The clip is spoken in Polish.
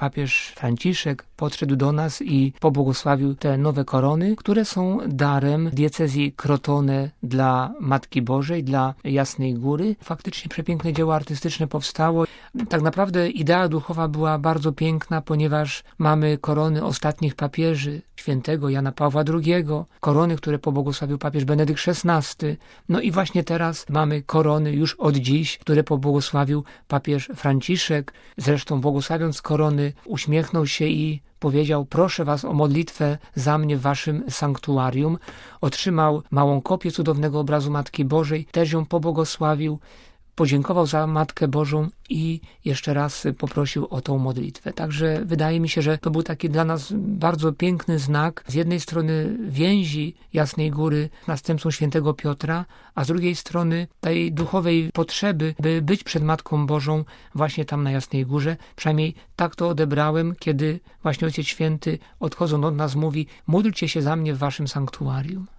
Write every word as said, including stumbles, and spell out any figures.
papież Franciszek podszedł do nas i pobłogosławił te nowe korony, które są darem diecezji Crotone dla Matki Bożej, dla Jasnej Góry. Faktycznie przepiękne dzieło artystyczne powstało. Tak naprawdę idea duchowa była bardzo piękna, ponieważ mamy korony ostatnich papieży, świętego Jana Pawła drugiego, korony, które pobłogosławił papież Benedykt szesnasty. No i właśnie teraz mamy korony już od dziś, które pobłogosławił papież Franciszek. Zresztą błogosławiąc korony uśmiechnął się i powiedział: proszę was o modlitwę za mnie w waszym sanktuarium. Otrzymał małą kopię cudownego obrazu Matki Bożej, też ją pobłogosławił, podziękował za Matkę Bożą i jeszcze raz poprosił o tą modlitwę. Także wydaje mi się, że to był taki dla nas bardzo piękny znak. Z jednej strony więzi Jasnej Góry z następcą świętego Piotra, a z drugiej strony tej duchowej potrzeby, by być przed Matką Bożą właśnie tam na Jasnej Górze. Przynajmniej tak to odebrałem, kiedy właśnie Ojciec Święty, odchodząc od nas, mówi: módlcie się za mnie w waszym sanktuarium.